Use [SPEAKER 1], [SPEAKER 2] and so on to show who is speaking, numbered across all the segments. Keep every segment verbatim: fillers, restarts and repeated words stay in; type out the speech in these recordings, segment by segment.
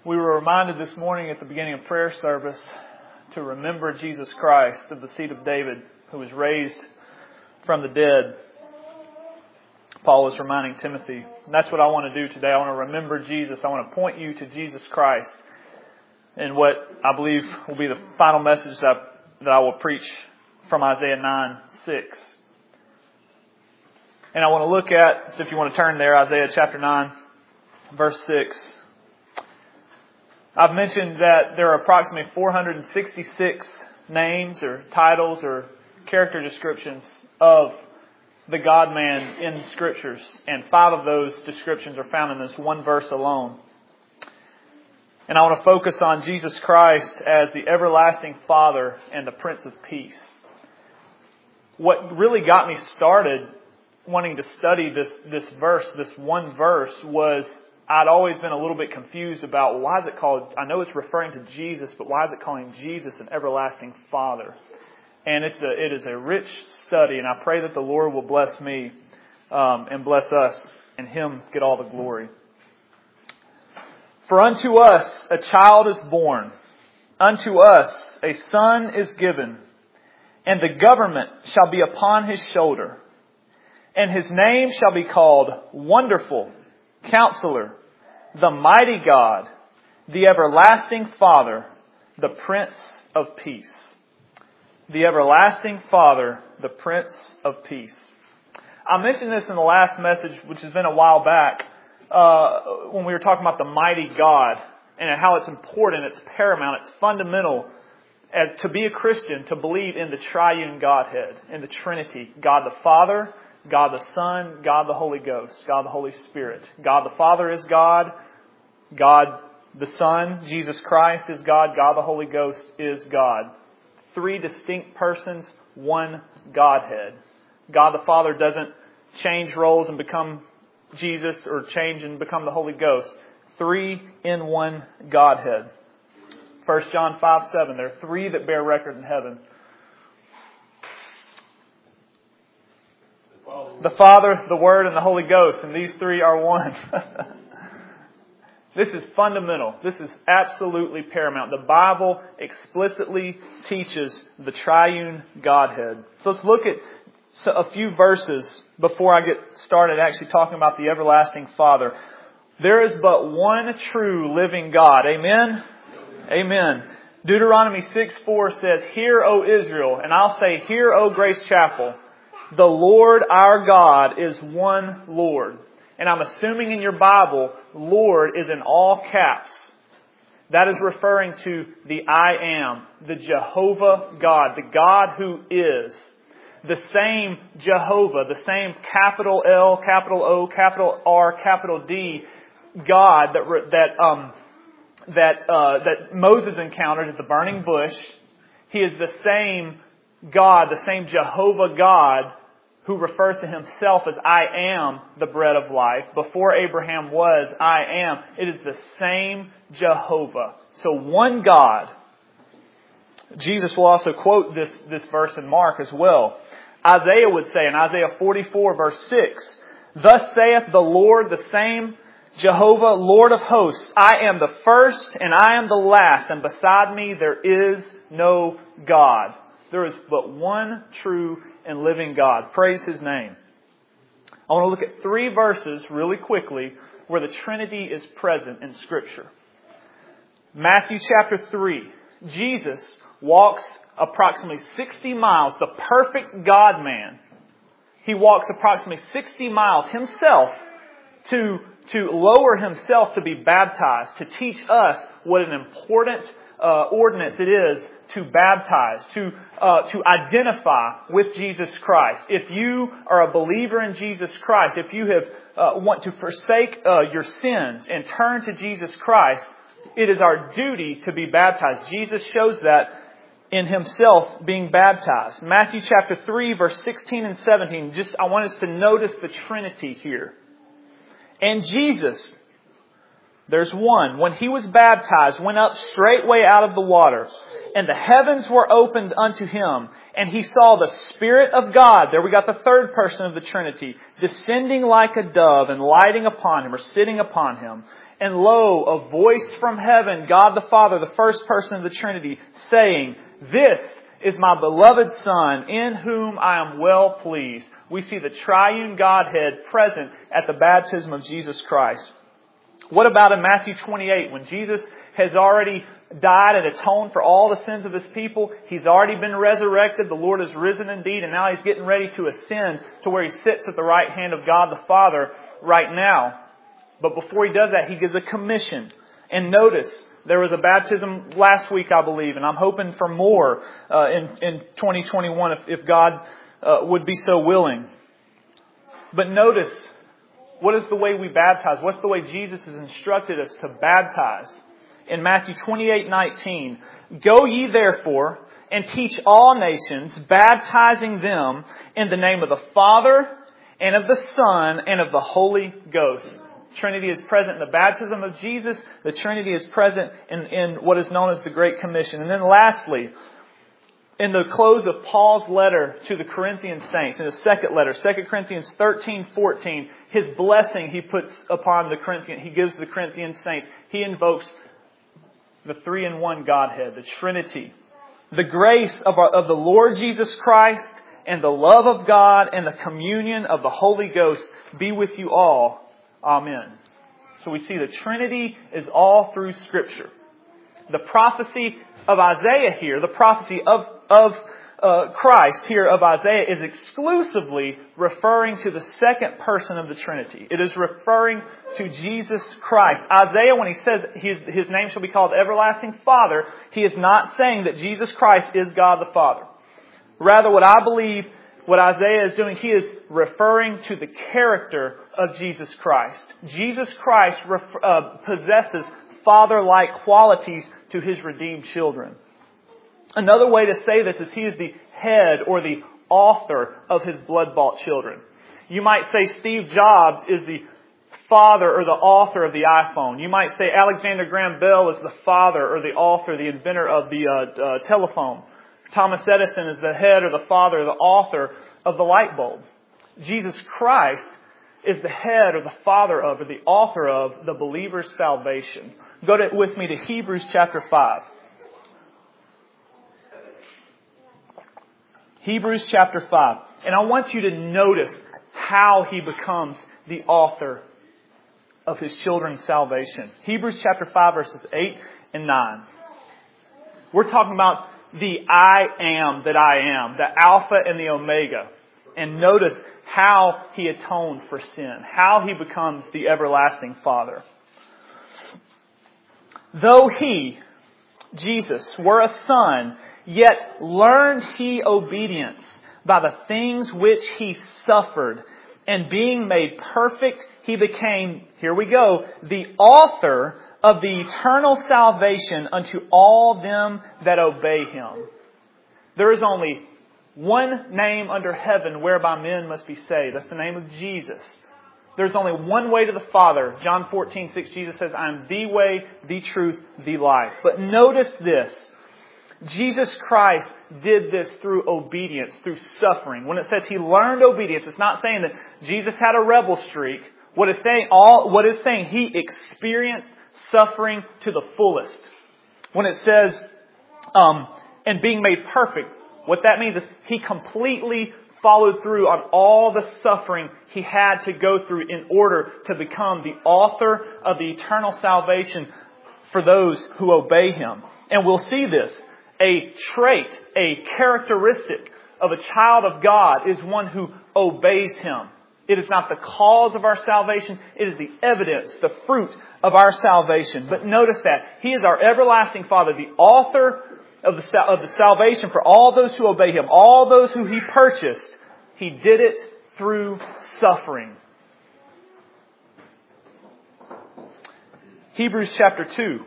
[SPEAKER 1] We were reminded this morning at the beginning of prayer service to remember Jesus Christ of the seed of David, who was raised from the dead. Paul was reminding Timothy. And that's what I want to do today. I want to remember Jesus. I want to point you to Jesus Christ and what I believe will be the final message that I, that I will preach from Isaiah nine six. And I want to look at, so if you want to turn there, Isaiah chapter nine, verse six. I've mentioned that there are approximately four hundred sixty-six names or titles or character descriptions of the God-man in the Scriptures. And five of those descriptions are found in this one verse alone. And I want to focus on Jesus Christ as the everlasting Father and the Prince of Peace. What really got me started wanting to study this, this verse, this one verse, was I'd always been a little bit confused about, well, why is it called, I know it's referring to Jesus, but why is it calling Jesus an everlasting Father? And it's a, it is a rich study, and I pray that the Lord will bless me um, and bless us, and Him get all the glory. For unto us a child is born, unto us a son is given, and the government shall be upon His shoulder, and His name shall be called Wonderful, Counselor, the Mighty God, the Everlasting Father, the Prince of Peace. The Everlasting Father, the Prince of Peace. I mentioned this in the last message, which has been a while back, uh, when we were talking about the Mighty God and how it's important, it's paramount, it's fundamental as to be a Christian, to believe in the triune Godhead, in the Trinity, God the Father, God the Son, God the Holy Ghost, God the Holy Spirit. God the Father is God. God the Son, Jesus Christ is God. God the Holy Ghost is God. Three distinct persons, one Godhead. God the Father doesn't change roles and become Jesus or change and become the Holy Ghost. Three in one Godhead. First John five seven. There are three that bear record in heaven. The Father, the Word, and the Holy Ghost. And these three are one. This is fundamental. This is absolutely paramount. The Bible explicitly teaches the triune Godhead. So let's look at a few verses before I get started actually talking about the everlasting Father. There is but one true living God. Amen? Amen. Deuteronomy six four says, "Hear, O Israel," and I'll say, "Hear, O Grace Chapel. The Lord our God is one Lord." And I'm assuming in your Bible, Lord is in all caps. That is referring to the I Am, the Jehovah God, the God who is. The same Jehovah, the same capital L, capital O, capital R, capital D God that that um that uh, that Moses encountered at the burning bush. He is the same God, the same Jehovah God, who refers to Himself as I am the bread of life. Before Abraham was, I am. It is the same Jehovah. So one God. Jesus will also quote this, this verse in Mark as well. Isaiah would say in Isaiah forty-four verse six, "Thus saith the Lord, the same Jehovah, Lord of hosts, I am the first and I am the last, and beside me there is no God." There is but one true and living God. Praise His name. I want to look at three verses really quickly where the Trinity is present in Scripture. Matthew chapter three. Jesus walks approximately sixty miles, the perfect God-man. He walks approximately sixty miles himself to, to lower Himself to be baptized, to teach us what an important uh, ordinance it is to baptize, to uh, to identify with Jesus Christ. If you are a believer in Jesus Christ, if you have uh, want to forsake uh, your sins and turn to Jesus Christ, it is our duty to be baptized. Jesus shows that in Himself being baptized. Matthew chapter three, verse sixteen and seventeen. Just I want us to notice the Trinity here. And Jesus, there's one, when He was baptized, went up straightway out of the water, and the heavens were opened unto Him, and He saw the Spirit of God, there we got the third person of the Trinity, descending like a dove and lighting upon Him, or sitting upon Him. And lo, a voice from heaven, God the Father, the first person of the Trinity, saying, "This is my beloved Son, in whom I am well pleased." We see the triune Godhead present at the baptism of Jesus Christ. What about in Matthew twenty-eight, when Jesus has already died and atoned for all the sins of His people? He's already been resurrected. The Lord is risen indeed, and now He's getting ready to ascend to where He sits at the right hand of God the Father right now. But before He does that, He gives a commission. And notice, there was a baptism last week, I believe, and I'm hoping for more uh, in, in twenty twenty-one if, if God uh, would be so willing. But notice, what is the way we baptize? What's the way Jesus has instructed us to baptize? In Matthew twenty-eight nineteen, "Go ye therefore and teach all nations, baptizing them in the name of the Father and of the Son and of the Holy Ghost." Trinity is present in the baptism of Jesus. The Trinity is present in, in what is known as the Great Commission. And then lastly, in the close of Paul's letter to the Corinthian saints, in his second letter, Second Corinthians thirteen fourteen, his blessing he puts upon the Corinthian, he gives the Corinthian saints. He invokes the three-in-one Godhead, the Trinity. "The grace of, our, of the Lord Jesus Christ and the love of God and the communion of the Holy Ghost be with you all. Amen." So we see the Trinity is all through Scripture. The prophecy of Isaiah here, the prophecy of, of uh, Christ here of Isaiah is exclusively referring to the second person of the Trinity. It is referring to Jesus Christ. Isaiah, when he says his, his name shall be called Everlasting Father, he is not saying that Jesus Christ is God the Father. Rather, what I believe what Isaiah is doing, he is referring to the character of Jesus Christ. Jesus Christ ref- uh, possesses Father-like qualities to His redeemed children. Another way to say this is He is the head or the author of His blood-bought children. You might say Steve Jobs is the father or the author of the iPhone. You might say Alexander Graham Bell is the father or the author, the inventor of the uh, uh, telephone. Thomas Edison is the head or the father or the author of the light bulb. Jesus Christ is the head or the father of or the author of the believer's salvation. Go to, with me to Hebrews chapter five. Hebrews chapter five. And I want you to notice how He becomes the author of His children's salvation. Hebrews chapter five verses eight and nine. We're talking about the I am that I am, the Alpha and the Omega. And notice how He atoned for sin, how He becomes the everlasting Father. "Though He," Jesus, "were a Son, yet learned He obedience by the things which He suffered. And being made perfect, He became," here we go, "the author of the eternal salvation unto all them that obey Him." There is only one name under heaven whereby men must be saved. That's the name of Jesus. There's only one way to the Father. John fourteen six, Jesus says, "I am the way, the truth, the life." But notice this. Jesus Christ did this through obedience, through suffering. When it says He learned obedience, it's not saying that Jesus had a rebel streak. What it's saying, all, what it's saying, He experienced suffering to the fullest. When it says, um, and being made perfect, what that means is He completely followed through on all the suffering He had to go through in order to become the author of the eternal salvation for those who obey Him. And we'll see this. A trait, a characteristic of a child of God is one who obeys Him. It is not the cause of our salvation. It is the evidence, the fruit of our salvation. But notice that He is our everlasting Father, the author of the, of the salvation for all those who obey Him, all those who He purchased. He did it through suffering. Hebrews chapter two.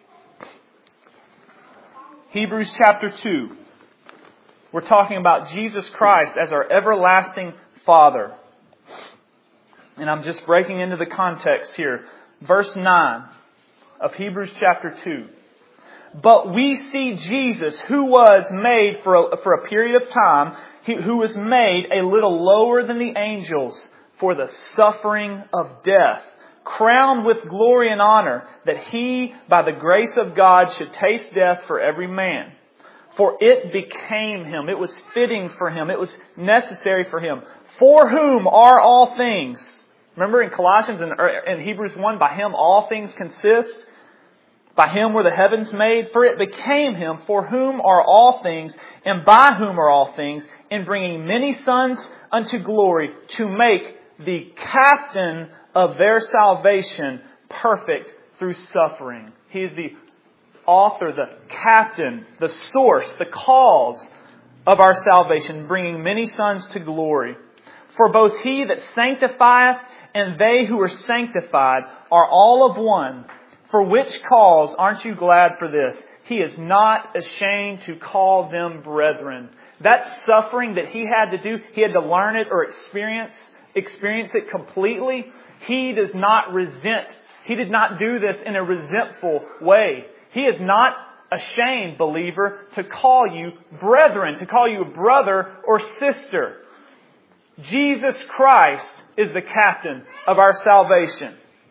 [SPEAKER 1] Hebrews chapter two. We're talking about Jesus Christ as our everlasting Father. And I'm just breaking into the context here. Verse nine of Hebrews chapter two. "But we see Jesus, who was made for a, for a period of time, he, who was made a little lower than the angels for the suffering of death, crowned with glory and honor, that He, by the grace of God, should taste death for every man. For it became Him. It was fitting for Him. It was necessary for Him. For whom are all things. Remember in Colossians and in Hebrews one, by Him all things consist. By Him were the heavens made. For it became Him, for whom are all things, and by whom are all things, in bringing many sons unto glory, to make the captain of their salvation perfect through suffering. He is the author, the captain, the source, the cause of our salvation, bringing many sons to glory. For both He that sanctifieth and they who are sanctified are all of one. For which cause aren't you glad for this? He is not ashamed to call them brethren. That suffering that He had to do, He had to learn it or experience, experience it completely. He does not resent. He did not do this in a resentful way. He is not ashamed, believer, to call you brethren, to call you a brother or sister. Jesus Christ is the captain of our salvation.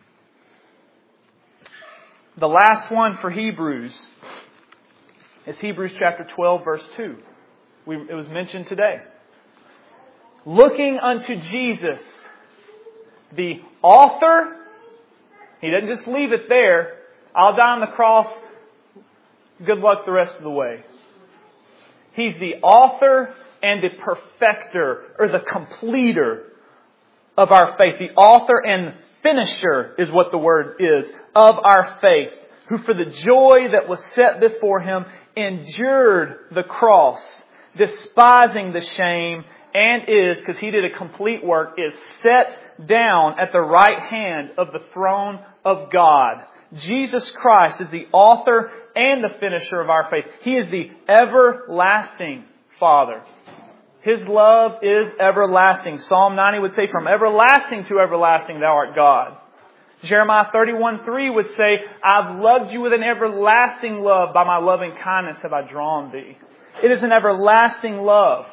[SPEAKER 1] The last one for Hebrews is Hebrews chapter twelve, verse two. We, it was mentioned today. Looking unto Jesus, the author. He doesn't just leave it there. I'll die on the cross. Good luck the rest of the way. He's the author and the perfecter, or the completer of our faith. The author and finisher is what the word is, of our faith. Who for the joy that was set before Him endured the cross, despising the shame, and is, because He did a complete work, is set down at the right hand of the throne of God. Jesus Christ is the author and the finisher of our faith. He is the everlasting Father. His love is everlasting. Psalm ninety would say, from everlasting to everlasting Thou art God. Jeremiah thirty-one three would say, I've loved you with an everlasting love. By my loving kindness have I drawn thee. It is an everlasting love.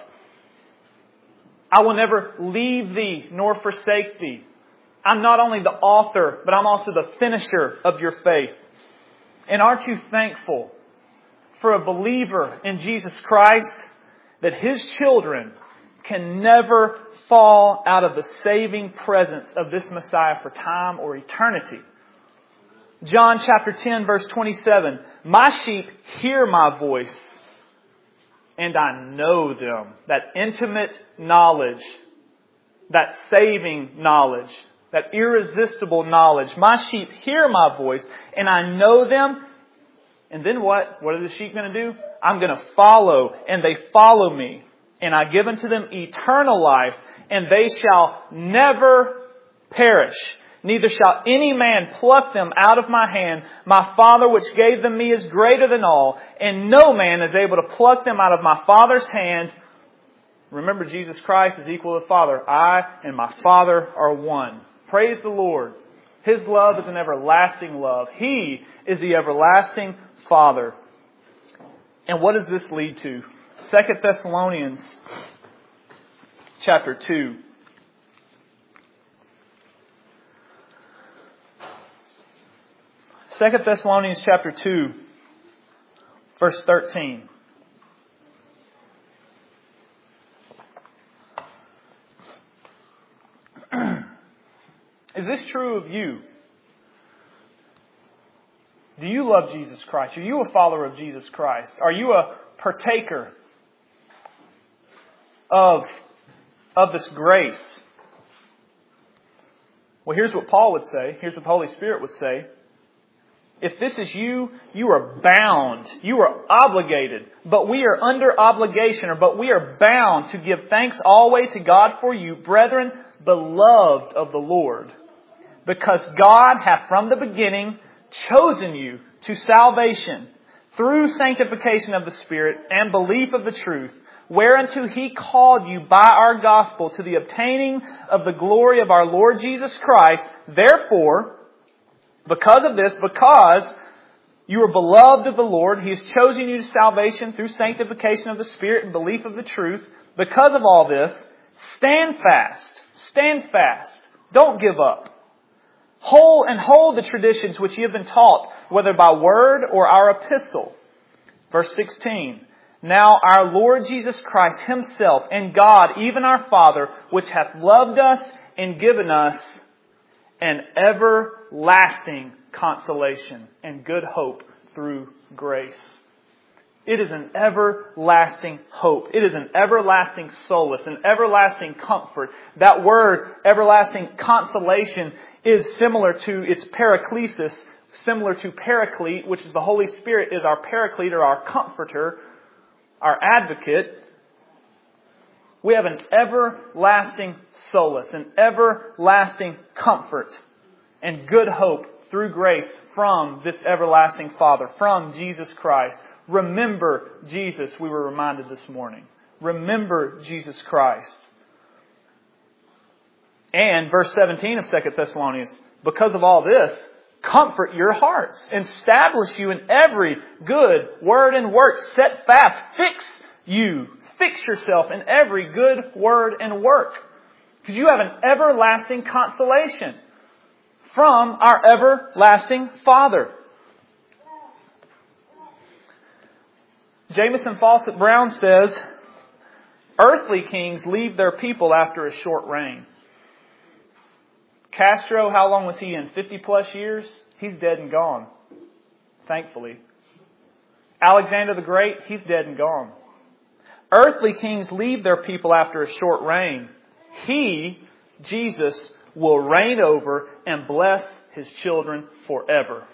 [SPEAKER 1] I will never leave thee nor forsake thee. I'm not only the author, but I'm also the finisher of your faith. And aren't you thankful for a believer in Jesus Christ that his children can never fall out of the saving presence of this Messiah for time or eternity? John chapter ten, verse twenty-seven. My sheep hear my voice, and I know them. That intimate knowledge, that saving knowledge, that irresistible knowledge. My sheep hear my voice, and I know them. And then what? What are the sheep going to do? I'm going to follow, and they follow me. And I give unto them eternal life, and they shall never perish. Neither shall any man pluck them out of my hand. My Father which gave them me is greater than all, and no man is able to pluck them out of my Father's hand. Remember, Jesus Christ is equal to the Father. I and my Father are one. Praise the Lord. His love is an everlasting love. He is the everlasting Father. And what does this lead to? Second Thessalonians chapter two. Second Thessalonians chapter two, verse thirteen. Is this true of you? Do you love Jesus Christ? Are you a follower of Jesus Christ? Are you a partaker of, of this grace? Well, here's what Paul would say. Here's what the Holy Spirit would say. If this is you, you are bound. You are obligated. But we are under obligation, or but we are bound to give thanks always to God for you, brethren, beloved of the Lord. Because God hath from the beginning chosen you to salvation through sanctification of the Spirit and belief of the truth, whereunto He called you by our gospel to the obtaining of the glory of our Lord Jesus Christ. Therefore, because of this, because you are beloved of the Lord, He has chosen you to salvation through sanctification of the Spirit and belief of the truth. Because of all this, stand fast. Stand fast. Don't give up. Hold and hold the traditions which ye have been taught, whether by word or our epistle. Verse sixteen. Now our Lord Jesus Christ Himself and God, even our Father, which hath loved us and given us an everlasting consolation and good hope through grace. It is an everlasting hope. It is an everlasting solace, an everlasting comfort. That word, everlasting consolation, is similar to its paraklesis, similar to paraclete, which is the Holy Spirit is our paraclete or our comforter, our advocate. We have an everlasting solace, an everlasting comfort and good hope through grace from this everlasting Father, from Jesus Christ. Remember Jesus, we were reminded this morning. Remember Jesus Christ. And verse seventeen of Second Thessalonians, because of all this, comfort your hearts, establish you in every good word and work, set fast, fix you, fix yourself in every good word and work. Because you have an everlasting consolation from our everlasting Father. Jamieson Fawcett Brown says, earthly kings leave their people after a short reign. Castro, how long was he in? fifty plus years? He's dead and gone. Thankfully. Alexander the Great, he's dead and gone. Earthly kings leave their people after a short reign. He, Jesus, will reign over and bless His children forever.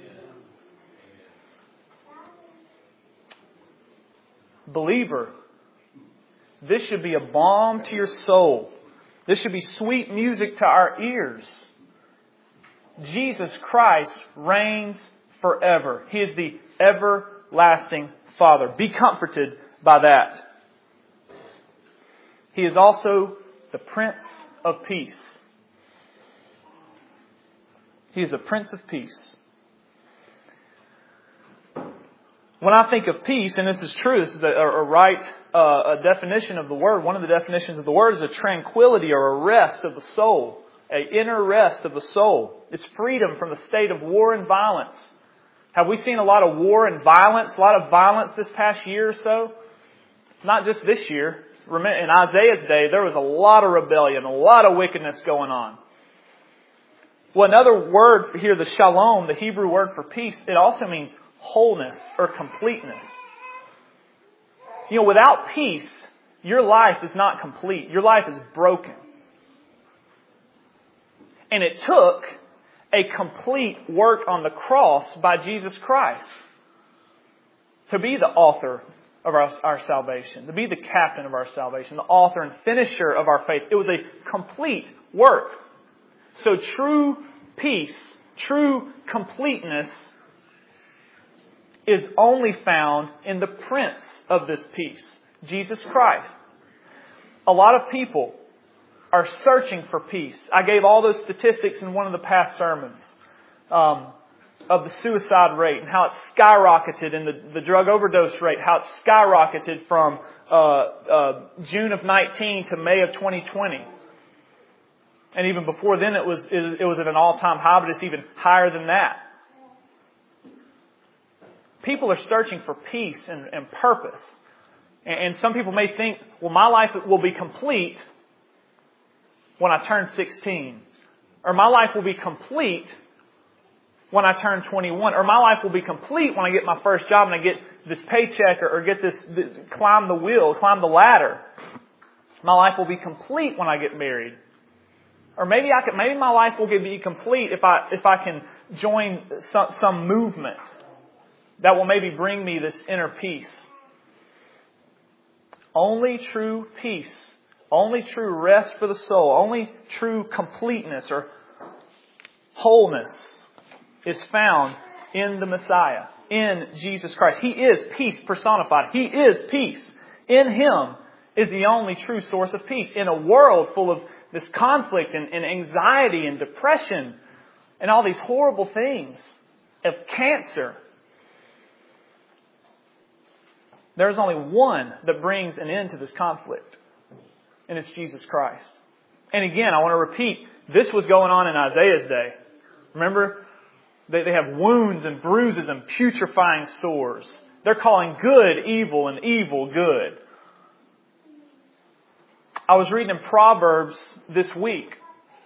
[SPEAKER 1] Believer, this should be a balm to your soul. This should be sweet music to our ears. Jesus Christ reigns forever. He is the everlasting Father. Be comforted by that. He is also the Prince of Peace. He is the Prince of Peace. When I think of peace, and this is true, this is a, a right uh, a definition of the word. One of the definitions of the word is a tranquility or a rest of the soul. An inner rest of the soul. It's freedom from the state of war and violence. Have we seen a lot of war and violence, a lot of violence this past year or so? Not just this year. In Isaiah's day, there was a lot of rebellion, a lot of wickedness going on. Well, another word here, the shalom, the Hebrew word for peace, it also means wholeness or completeness. You know, without peace, your life is not complete. Your life is broken. And it took a complete work on the cross by Jesus Christ to be the author of our, our salvation, to be the captain of our salvation, the author and finisher of our faith. It was a complete work. So true peace, true completeness is only found in the Prince of this peace, Jesus Christ. A lot of people are searching for peace. I gave all those statistics in one of the past sermons um, of the suicide rate and how it skyrocketed, and the, the drug overdose rate, how it skyrocketed from uh, uh, June of nineteen to May of twenty twenty. And even before then it was it, it was at an all-time high, but it's even higher than that. People are searching for peace and, and purpose. And, and some people may think, well, my life will be complete when I turn sixteen. Or my life will be complete when I turn twenty-one. Or my life will be complete when I get my first job and I get this paycheck or, or get this, this, climb the wheel, climb the ladder. My life will be complete when I get married. Or maybe I could, maybe my life will be complete if I, if I can join some, some movement that will maybe bring me this inner peace. Only true peace, only true rest for the soul, only true completeness or wholeness is found in the Messiah, in Jesus Christ. He is peace personified. He is peace. In Him is the only true source of peace. In a world full of this conflict and, and anxiety and depression and all these horrible things, of cancer, there's only one that brings an end to this conflict, and it's Jesus Christ. And again, I want to repeat, this was going on in Isaiah's day. Remember? They, they have wounds and bruises and putrefying sores. They're calling good evil and evil good. I was reading in Proverbs this week.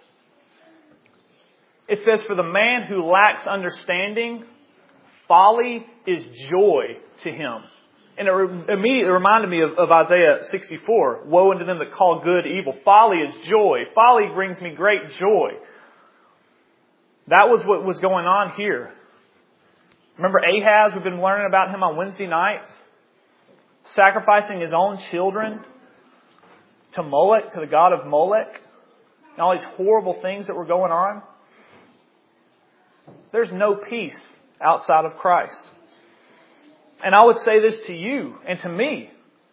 [SPEAKER 1] It says, for the man who lacks understanding, folly is joy to him. And it re- immediately reminded me of, of Isaiah sixty-four. Woe unto them that call good evil. Folly is joy. Folly brings me great joy. That was what was going on here. Remember Ahaz? We've been learning about him on Wednesday nights. Sacrificing his own children to Molech, to the god of Molech. And all these horrible things that were going on. There's no peace outside of Christ. And I would say this to you and to me.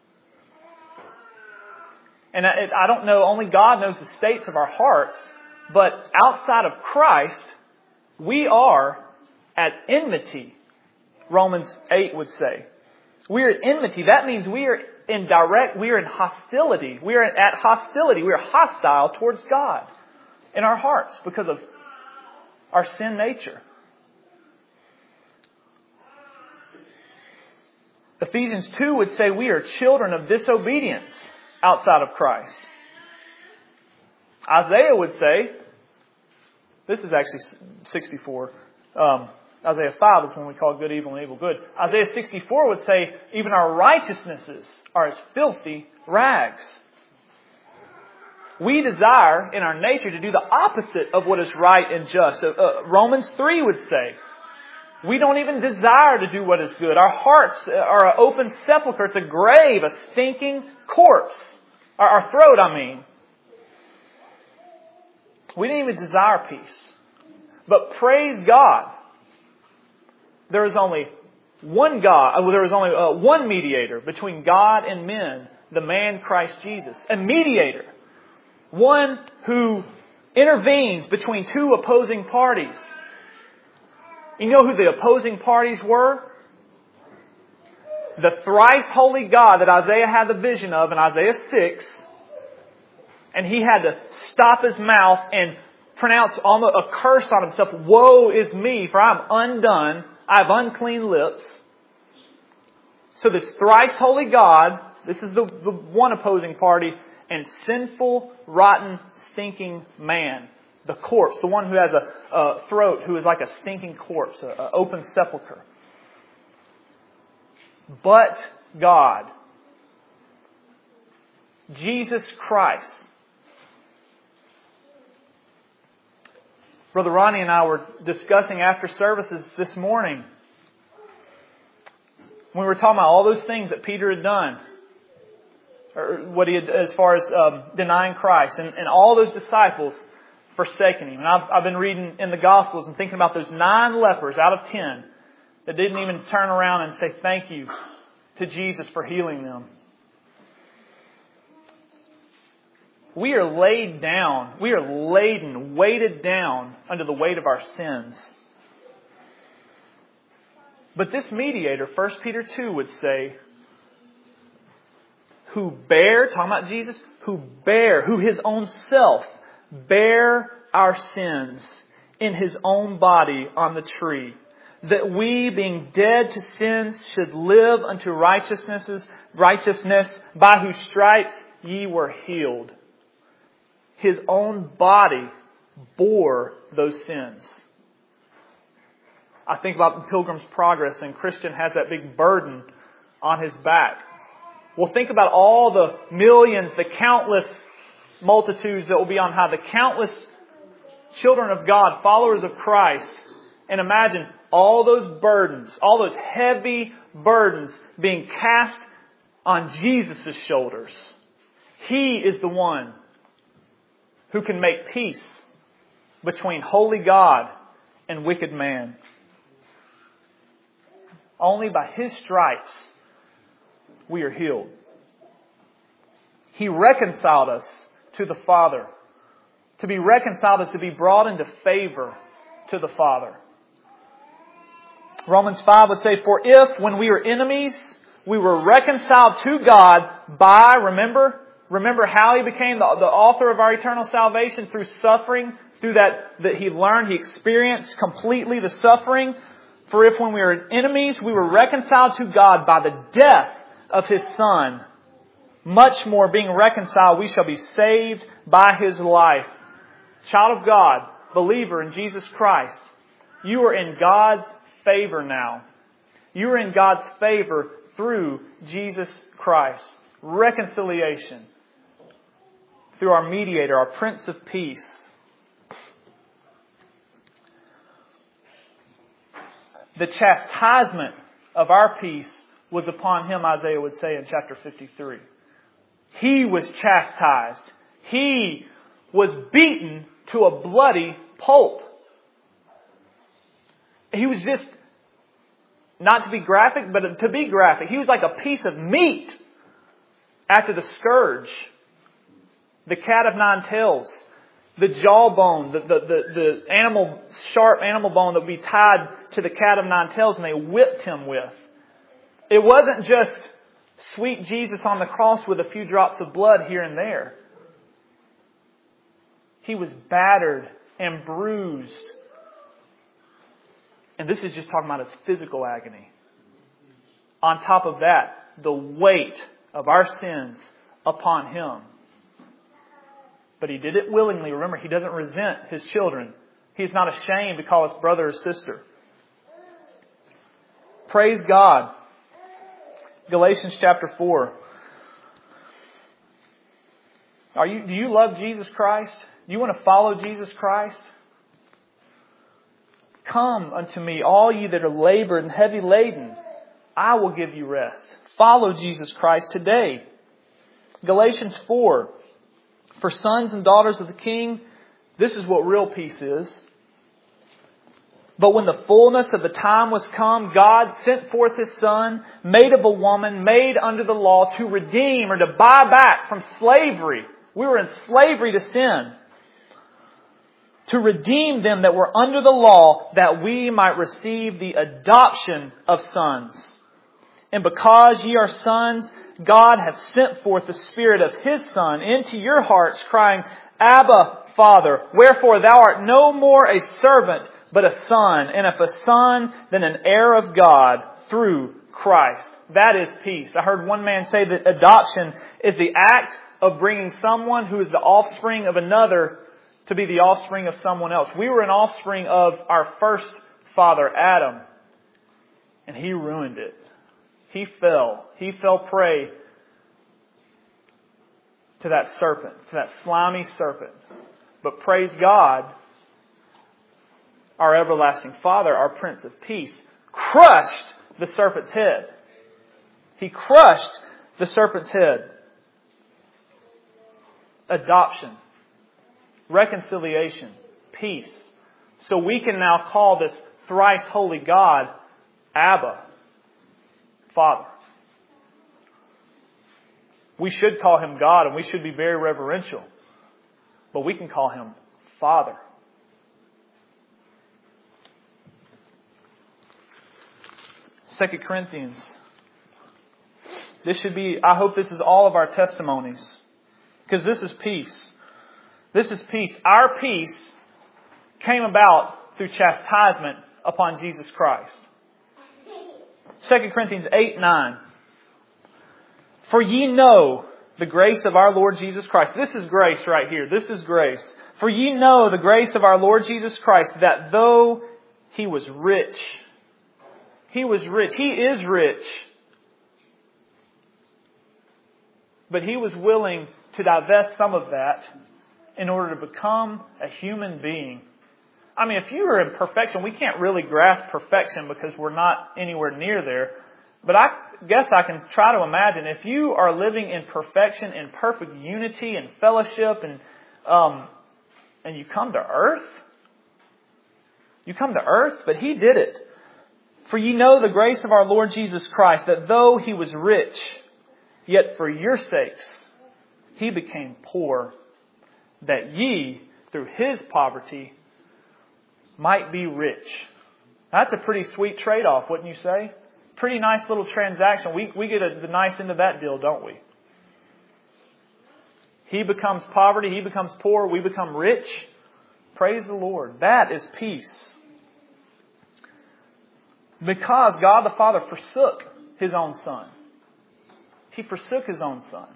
[SPEAKER 1] And I, I don't know, only God knows the states of our hearts. But outside of Christ, we are at enmity, Romans eight would say. We are at enmity. That means we are in direct, we are in hostility. We are at hostility. We are hostile towards God in our hearts because of our sin nature. Ephesians two would say we are children of disobedience outside of Christ. Isaiah would say, this is actually sixty-four. Um, Isaiah five is when we call good evil and evil good. Isaiah sixty-four would say, even our righteousnesses are as filthy rags. We desire in our nature to do the opposite of what is right and just. Uh, uh, Romans three would say, we don't even desire to do what is good. Our hearts are an open sepulchre. It's a grave, a stinking corpse. Our, our throat, I mean. We didn't even desire peace. But praise God, there is only one God, well, there is only uh, one mediator between God and men, the man Christ Jesus. A mediator. One who intervenes between two opposing parties. You know who the opposing parties were? The thrice holy God that Isaiah had the vision of in Isaiah six. And he had to stop his mouth and pronounce almost a curse on himself. Woe is me, for I am undone. I have unclean lips. So this thrice holy God, this is the, the one opposing party, and sinful, rotten, stinking man. The corpse, the one who has a, a throat, who is like a stinking corpse, an open sepulcher. But God, Jesus Christ. Brother Ronnie and I were discussing after services this morning. When we were talking about all those things that Peter had done. Or what he had, as far as um, denying Christ. And, and all those disciples forsaking Him. And I've, I've been reading in the Gospels and thinking about those nine lepers out of ten that didn't even turn around and say thank you to Jesus for healing them. We are laid down. We are laden, weighted down under the weight of our sins. But this mediator, First Peter two would say, who bare, talking about Jesus, who bare, who His own self bare our sins in His own body on the tree, that we, being dead to sins, should live unto righteousnesses, righteousness, by whose stripes ye were healed. His own body bore those sins. I think about the Pilgrim's Progress, and Christian has that big burden on his back. Well, think about all the millions, the countless multitudes that will be on high, the countless children of God, followers of Christ. And imagine all those burdens, all those heavy burdens being cast on Jesus' shoulders. He is the one who can make peace between holy God and wicked man. Only by His stripes we are healed. He reconciled us to the Father. To be reconciled is to be brought into favor to the Father. Romans five would say, for if when we were enemies, we were reconciled to God by, remember, remember how He became the, the author of our eternal salvation through suffering, through through that, that He learned, He experienced completely the suffering. For if when we were enemies, we were reconciled to God by the death of His Son, much more being reconciled, we shall be saved by His life. Child of God, believer in Jesus Christ, you are in God's favor now. You are in God's favor through Jesus Christ. Reconciliation through our mediator, our Prince of Peace. The chastisement of our peace was upon Him, Isaiah would say in chapter fifty-three. He was chastised. He was beaten to a bloody pulp. He was just, not to be graphic, but to be graphic, He was like a piece of meat after the scourge. The cat of nine tails. The jawbone, the, the, the, the animal, sharp animal bone that would be tied to the cat of nine tails and they whipped Him with. It wasn't just sweet Jesus on the cross with a few drops of blood here and there. He was battered and bruised. And this is just talking about His physical agony. On top of that, the weight of our sins upon Him. But He did it willingly. Remember, He doesn't resent His children. He's not ashamed to call us brother or sister. Praise God. Galatians chapter four. Are you, do you love Jesus Christ? Do you want to follow Jesus Christ? Come unto me, all ye that are labored and heavy laden. I will give you rest. Follow Jesus Christ today. Galatians four. For sons and daughters of the King, this is what real peace is. But when the fullness of the time was come, God sent forth His Son, made of a woman, made under the law, to redeem or to buy back from slavery. We were in slavery to sin. To redeem them that were under the law, that we might receive the adoption of sons. And because ye are sons, God hath sent forth the Spirit of His Son into your hearts, crying, Abba, Father. Wherefore thou art no more a servant, but a son. And if a son, then an heir of God through Christ. That is peace. I heard one man say that adoption is the act of bringing someone who is the offspring of another to be the offspring of someone else. We were an offspring of our first father, Adam. And he ruined it. He fell. He fell prey to that serpent, to that slimy serpent. But praise God, our everlasting Father, our Prince of Peace, crushed the serpent's head. He crushed the serpent's head. Adoption, reconciliation, peace. So we can now call this thrice holy God Abba, Father. We should call Him God and we should be very reverential. But we can call Him Father. Second Corinthians. This should be, I hope this is all of our testimonies. Because this is peace. This is peace. Our peace came about through chastisement upon Jesus Christ. Second Corinthians eight nine. For ye know the grace of our Lord Jesus Christ. This is grace right here. This is grace. For ye know the grace of our Lord Jesus Christ, that though He was rich, He was rich. He is rich. But He was willing to divest some of that in order to become a human being. I mean, if you are in perfection, we can't really grasp perfection because we're not anywhere near there. But I guess I can try to imagine if you are living in perfection, in perfect unity and fellowship, and um, and you come to earth, you come to earth, but He did it. For ye know the grace of our Lord Jesus Christ, that though He was rich, yet for your sakes He became poor, that ye through His poverty might be rich. That's a pretty sweet trade-off, wouldn't you say? Pretty nice little transaction. We we get a, the nice end of that deal, don't we? He becomes poverty, He becomes poor, we become rich. Praise the Lord. That is peace. Because God the Father forsook His own Son. He forsook His own Son.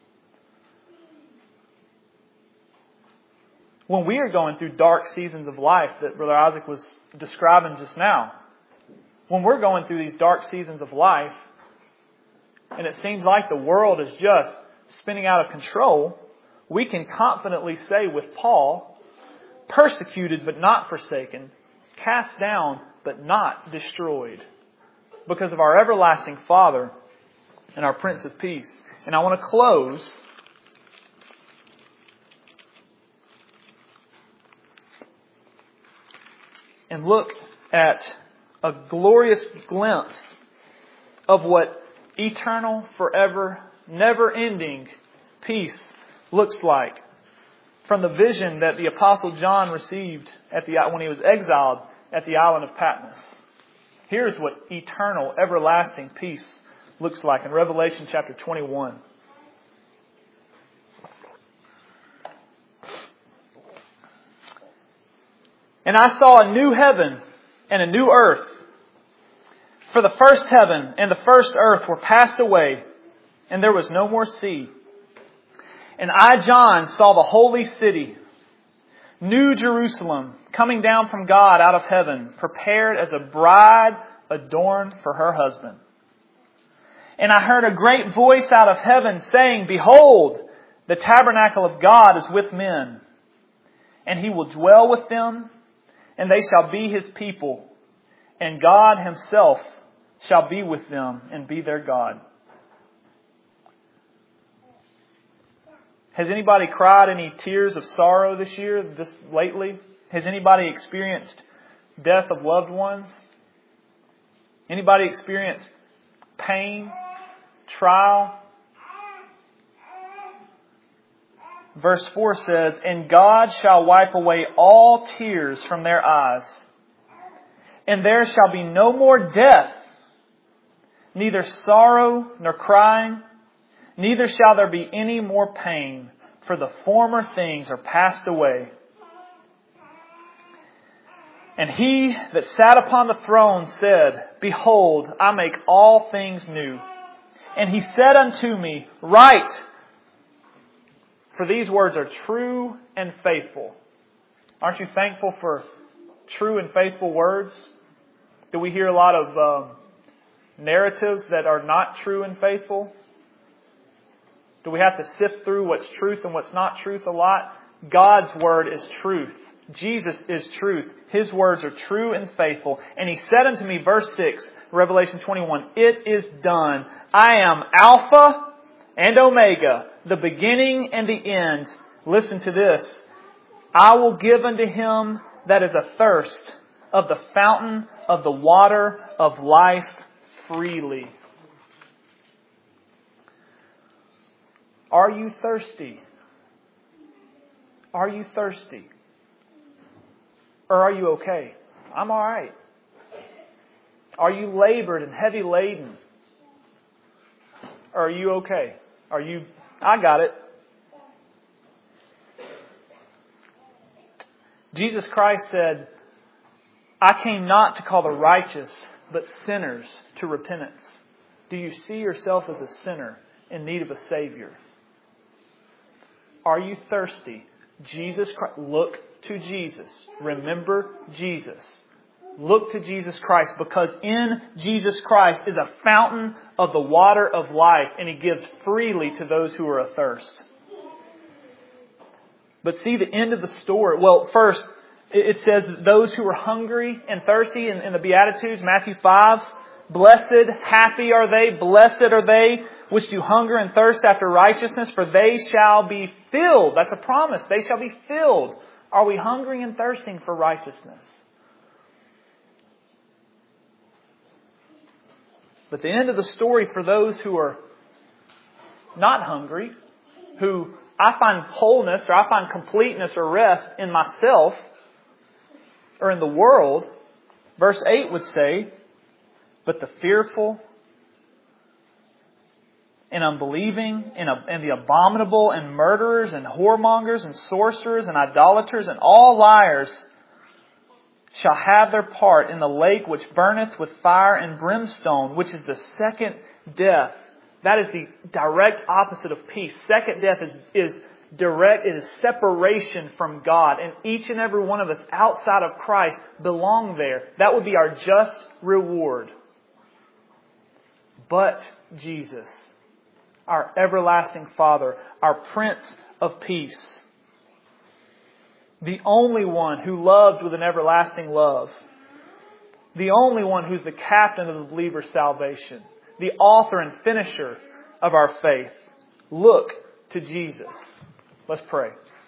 [SPEAKER 1] When we are going through dark seasons of life that Brother Isaac was describing just now, when we're going through these dark seasons of life, and it seems like the world is just spinning out of control, we can confidently say with Paul, persecuted but not forsaken, cast down but not destroyed, because of our everlasting Father and our Prince of Peace. And I want to close and look at a glorious glimpse of what eternal, forever, never-ending peace looks like from the vision that the Apostle John received at the when he was exiled at the island of Patmos. Here's what eternal, everlasting peace looks like in Revelation chapter twenty-one. And I saw a new heaven and a new earth. For the first heaven and the first earth were passed away, and there was no more sea. And I, John, saw the holy city, New Jerusalem, coming down from God out of heaven, prepared as a bride adorned for her husband. And I heard a great voice out of heaven saying, Behold, the tabernacle of God is with men, and He will dwell with them, and they shall be His people, and God Himself shall be with them and be their God. Has anybody cried any tears of sorrow this year, this lately? Has anybody experienced death of loved ones? Anybody experienced pain, trial? Verse four says, And God shall wipe away all tears from their eyes, and there shall be no more death, neither sorrow nor crying, neither shall there be any more pain, for the former things are passed away. And He that sat upon the throne said, Behold, I make all things new. And He said unto me, Write, for these words are true and faithful. Aren't you thankful for true and faithful words? Do we hear a lot of um, narratives that are not true and faithful? Do we have to sift through what's truth and what's not truth a lot? God's Word is truth. Jesus is truth. His words are true and faithful. And He said unto me, verse six, Revelation twenty-one, It is done. I am Alpha and Omega, the beginning and the end. Listen to this. I will give unto him that is athirst of the fountain of the water of life freely. Are you thirsty? Are you thirsty? Or are you okay? I'm all right. Are you labored and heavy laden? Or are you okay? Are you, I got it. Jesus Christ said, I came not to call the righteous, but sinners to repentance. Do you see yourself as a sinner in need of a Savior? Are you thirsty? Jesus Christ. Look to Jesus. Remember Jesus. Look to Jesus Christ, because in Jesus Christ is a fountain of the water of life, and He gives freely to those who are athirst. But see the end of the story. Well, first, it says that those who are hungry and thirsty in, in the Beatitudes, Matthew five, blessed, happy are they, blessed are they which do hunger and thirst after righteousness, for they shall be filled. That's a promise. They shall be filled. Are we hungering and thirsting for righteousness? But the end of the story for those who are not hungry, who I find wholeness or I find completeness or rest in myself or in the world, verse eight would say, but the fearful and unbelieving, and, and the abominable, and murderers, and whoremongers, and sorcerers, and idolaters, and all liars shall have their part in the lake which burneth with fire and brimstone, which is the second death. That is the direct opposite of peace. Second death is, is direct, it is separation from God. And each and every one of us outside of Christ belong there. That would be our just reward. But Jesus, our everlasting Father, our Prince of Peace, the only one who loves with an everlasting love, the only one who's the captain of the believer's salvation, the author and finisher of our faith, look to Jesus. Let's pray.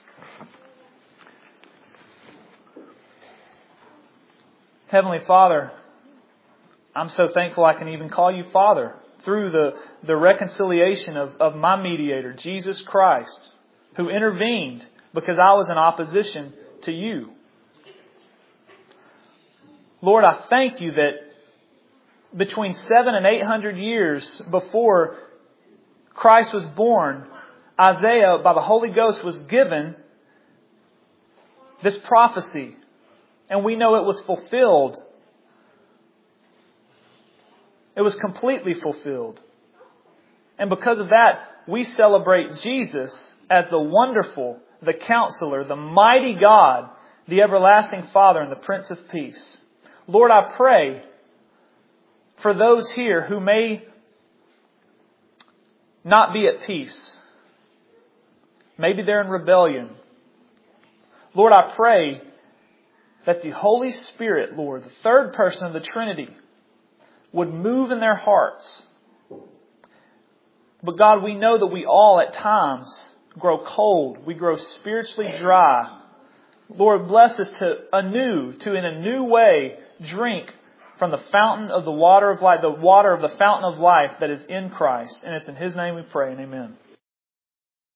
[SPEAKER 1] Heavenly Father, I'm so thankful I can even call you Father through the, the reconciliation of, of my mediator, Jesus Christ, who intervened because I was in opposition to you. Lord, I thank you that between seven and eight hundred years before Christ was born, Isaiah, by the Holy Ghost, was given this prophecy. And we know it was fulfilled. It was completely fulfilled. And because of that, we celebrate Jesus as the wonderful, the Counselor, the mighty God, the everlasting Father, and the Prince of Peace. Lord, I pray for those here who may not be at peace. Maybe they're in rebellion. Lord, I pray that the Holy Spirit, Lord, the third person of the Trinity, would move in their hearts. But God, we know that we all at times grow cold. We grow spiritually dry. Lord, bless us to anew, to in a new way drink from the fountain of the water of life, the water of the fountain of life that is in Christ. And it's in His name we pray, and amen.